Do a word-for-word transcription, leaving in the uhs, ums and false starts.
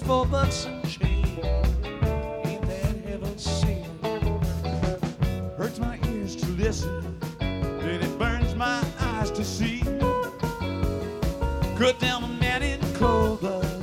for bucks and chains. Ain't that heaven sent? Hurts my ears to listen, then it burns my eyes to see. Cut down a man in cold blood,